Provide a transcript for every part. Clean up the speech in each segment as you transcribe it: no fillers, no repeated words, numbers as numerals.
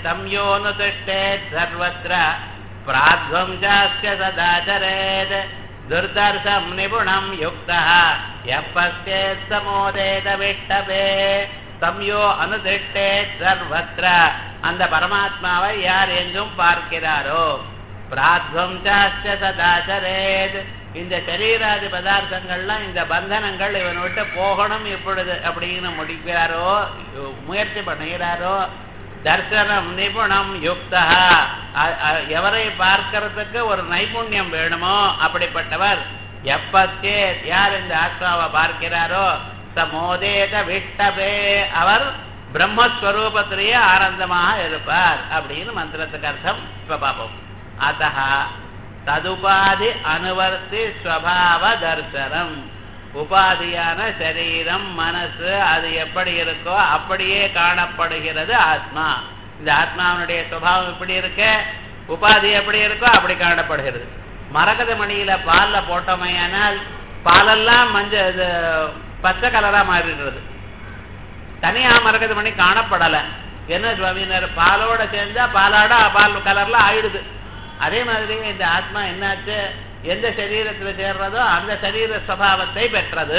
தம்யோனுதிஷ்டேத் சர்வத்ர பிராத்வம் சாஸ்ய சதாச்சரேத் துர்தர்ஷம் நிபுணம் யுக்தः யப்பஸ்யேத் சமோதேத விட்டபே தம்யோ அனுதிஷ்டேத் சர்வத்ர அந்த பரமாத்மாவை யார் எங்கும் பார்க்கிறாரோ பிராத்வம் சாஸ்ய சதாச்சரேத் இந்த சரீராதி பதார்த்தங்கள்லாம் இந்த பந்தனங்கள் இவன் விட்டு போகணும் இப்பொழுது அப்படின்னு முடிக்கிறாரோ முயற்சி பண்ணுகிறாரோ தர்சனம் நிபுணம் யுக்தா எவரை பார்க்கறதுக்கு ஒரு நைபுண்யம் வேணுமோ அப்படிப்பட்டவர் எப்பத்தே யார் இந்த ஆத்மாவை பார்க்கிறாரோ சமோதேத விட்டபே அவர் பிரம்மஸ்வரூபத்திலேயே ஆனந்தமாக இருப்பார் அப்படின்னு மந்திரத்துக்கு அர்த்தம் இப்ப பார்ப்போம். அத்தः ததுபாதி அனுவர்த்தி ஸ்வபாவ தர்சனம் உபாதியான சரீரம் மனசு அது எப்படி இருக்கோ அப்படியே காணப்படுகிறது ஆத்மா. இந்த ஆத்மாவுடைய சுபாவம் எப்படி இருக்கு, உபாதி எப்படி இருக்கோ அப்படி காணப்படுகிறது. மரகத மணியில பால்ல போட்டோமையானால் பாலெல்லாம் மஞ்சள் பச்சை கலரா மாறிடுறது. தனியா மரகத மணி காணப்படலை. என்ன சுவாமினர் பாலோட சேர்ந்தா பாலாட பால் கலர்ல ஆயிடுது. அதே மாதிரி இந்த ஆத்மா என்னாச்சு, எந்த சரீரத்துல சேர்றதோ அந்த சரீர சுபாவத்தை பெற்றது.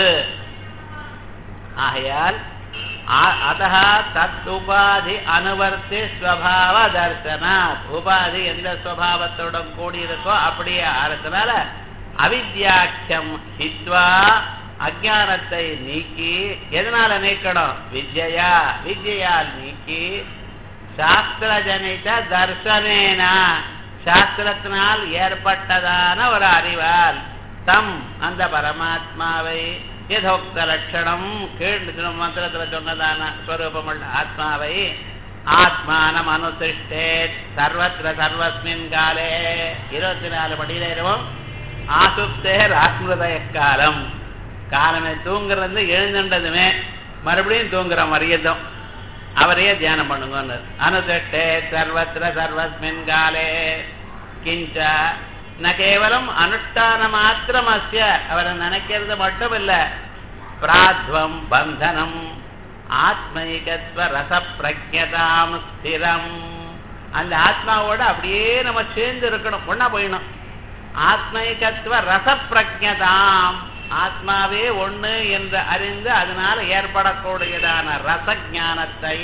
ஆகையால் அதஹ தத் உபாதி அனுவர்த்தி ஸ்வபாவ தர்சனாத் உபாதி எந்த சுபாவத்துடன் கூடியிருக்கோ அப்படியே ஆறதுனால அவித்யாக்கியம் ஹித்வா அஜானத்தை நீக்கி எதனால நீக்கணும், வித்யா வித்யால் நீக்கி சாஸ்திர ஜனித தர்சனேனா சாஸ்திரத்தினால் ஏற்பட்டதான ஒரு அறிவால் தம் அந்த பரமாத்மாவை யதோக்த லட்சணம் கீழ் மந்திரத்தில் சொன்னதான ஸ்வரூபமுள்ள ஆத்மாவை ஆத்மானம் அனுதிஷ்டேத் சர்வத்திர சர்வஸ்மின் காலே 24 மணி நேரமும் ஆசுப்தே ராஸ்மிருதய காலம் காலமே தூங்குறது எழுந்துட்டதுமே மறுபடியும் தூங்குற மரியதும் அவரையே தியானம் பண்ணுங்க. அனுதிஷ்டே சர்வத்திர சர்வஸ்மின் காலே கிஞ்ச ந கேவலம் அனுஷ்டான மாத்திரம் அஸ்ய அவரை நினைக்கிறது மட்டும் இல்ல பிராத்வம் பந்தனம் ஆத்மைகத்வ ரச பிரஜதாம் ஸ்திரம் அந்த ஆத்மாவோட அப்படியே நம்ம சேர்ந்து இருக்கணும், ஒன்னா போயிடணும். ஆத்மைகத்வ ரச பிரஜதாம் ஆத்மாவே ஒண்ணு என்று அறிந்து அதனால ஏற்படக்கூடியதான ரச ஞானத்தை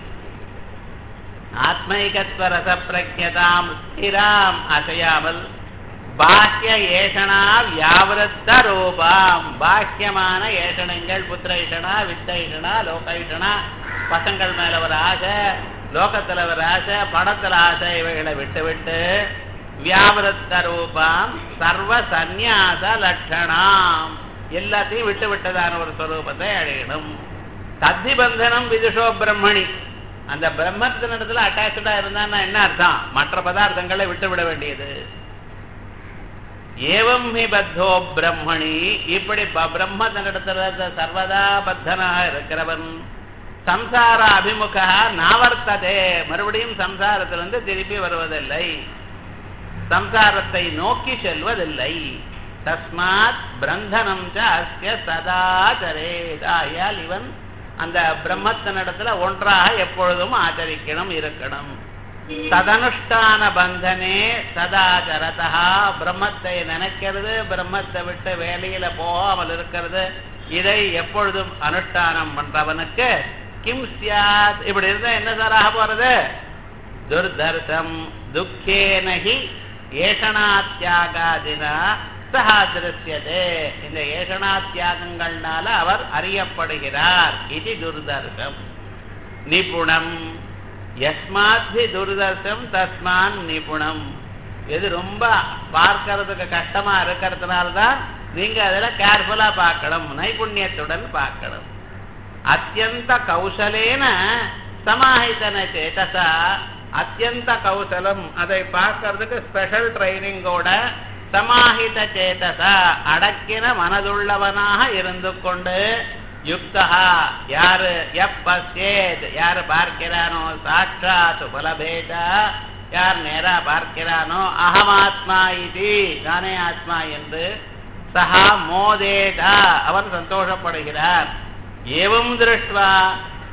ஆத்மைகத்வ ரச பிரஜதாம் ஸ்திராம் அசையாமல் பாஹ்ய ஏஷனா வியாவிருத்த ரூபாம் பாஹ்யமான ஏஷணங்கள் புத்திரைஷனா வித்தைஷனா லோகைஷனா பசங்கள் மேல ஒரு ஆசை, லோகத்துல ஒரு ஆசை, படத்துல ஆசை இவைகளை விட்டு விட்டு வியாவிருத்த ரூபாம் சர்வ சந்நியாச லட்சணாம் எல்லாத்தையும் விட்டு விட்டதான ஒரு ஸ்வரூபத்தை அடையணும். தத்திபந்தனம் விதுஷோ பிரம்மணி அந்த பிரம்மத்தினிடத்துல அட்டாச்சா இருந்தான்னா என்ன அர்த்தம், மற்ற பதார்த்தங்களை விட்டு விட வேண்டியது. ஏவம் ஹி பத்தோ பிரம்மணி இப்படி பிரம்மத்தினிடத்துல சர்வதா பத்தனாக இருக்கிறவன் சம்சார அபிமுக நாவர்த்ததே மறுபடியும் சம்சாரத்திலிருந்து திருப்பி வருவதில்லை, சம்சாரத்தை நோக்கி செல்வதில்லை. தஸ்மாத் பிரந்தனம் அஸ்ய சதாச்சரேதாயால் இவன் அந்த பிரம்மத்தினிடத்துல ஒன்றாக எப்பொழுதும் ஆச்சரிக்கணும் இருக்கணும். ததனுஷ்டான பந்தனே சதாச்சரதா பிரம்மத்தை நினைக்கிறது, பிரம்மத்தை விட்டு வேலையில போகாமல் இருக்கிறது, இதை எப்பொழுதும் அனுஷ்டானம் பண்றவனுக்கு கிம் சியாத் இப்படி இருந்தா என்ன சாராக போறது, துர்தர்சம் துக்கேனஹி ஏஷணாத்யாகாதினா சஹா திருஷ்யதே இந்த ஏஷணாத்யாகங்கள்னால அவர் அறியப்படுகிறார். இது துர்தர்சம் நிபுணம் யஸ்மாத் துர்தர்சம் தஸ்மான் நிபுணம் எது ரொம்ப பார்க்கறதுக்கு கஷ்டமா இருக்கிறதுனால்தான் நீங்க அதுல கேர்ஃபுல்லா பார்க்கணும், நைபுண்ணியத்துடன் பார்க்கணும். அத்தியந்த கௌசலேன சமாஹிதன சேதசா அத்தியந்த கௌசலம் அதை பார்க்கறதுக்கு ஸ்பெஷல் ட்ரைனிங்கோட சமாஹித சேதசா அடக்கின மனதுள்ளவனாக இருந்து கொண்டு யுக்தா யாரு எப்பஸ்யேத் யாரு பார்க்கிறானோ சாட்சாத் பலபேத யார் நேரா பார்க்கிறானோ அகமாத்மா இது நானே ஆத்மா என்று சஹா மோதேதா அவர் சந்தோஷப்படுகிறார். ஏவம் திருஷ்டுவா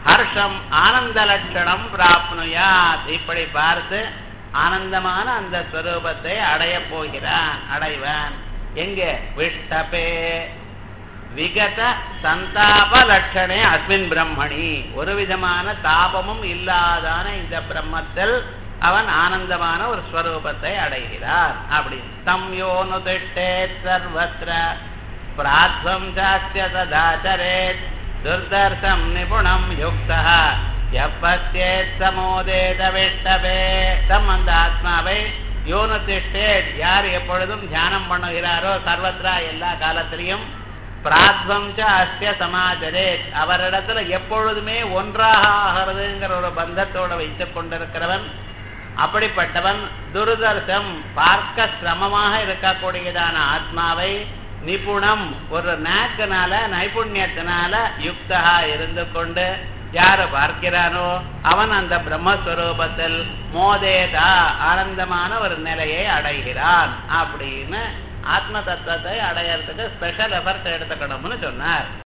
ஹர்ஷம் ஆனந்த லட்சணம் பிராப்னுயாத். இப்படி பார்த்து ஆனந்தமான அந்த ஸ்வரூபத்தை அடைய போகிறான், அடைவான். எங்கே? விஷ்டபே விகத சந்தாப லட்சணே அஸ்மின் பிரம்மணி. ஒரு விதமான தாபமும் இல்லாதான இந்த பிரம்மத்தில் அவன் ஆனந்தமான ஒரு ஸ்வரூபத்தை அடைகிறார். அப்படி சம்யோனு திஷ்டே சர்வத்ர பிராத்வம் சாஸ்ய ததாச்சரேத் துர்தர்ஷம் நிபுணம் யுக்தः எப்பத்யேத் சமோதேத விஷ்டபே. தம் அந்த ஆத்மாவை யோனு திஷ்டேத் யார் எப்பொழுதும் தியானம் பண்ணுகிறாரோ சர்வத்ரா எல்லா காலத்திலையும் பிராத்வம் அஸ்ய சமாச்சரேத் அவரிடத்துல எப்பொழுதுமே ஒன்றாக ஆகிறதுங்கிற ஒரு பந்தத்தோடு வைத்துக் கொண்டிருக்கிறவன். அப்படிப்பட்டவன் துர்தர்ஷம் பார்க்க சிரமமாக இருக்கக்கூடியதான ஆத்மாவை நிபுணம் ஒரு நாக்கனால நைபுண்ணியத்தினால யுக்தா இருந்து கொண்டு யாரு பார்க்கிறானோ அவன் அந்த பிரம்மஸ்வரூபத்தில் மோதேதா ஆனந்தமான ஒரு நிலையை அடைகிறான். அப்படின்னு ஆத்ம தத்துவத்தை அடையறதுக்கு ஸ்பெஷல் எஃபர்ட் எடுத்துக்கணும்னு சொன்னார்.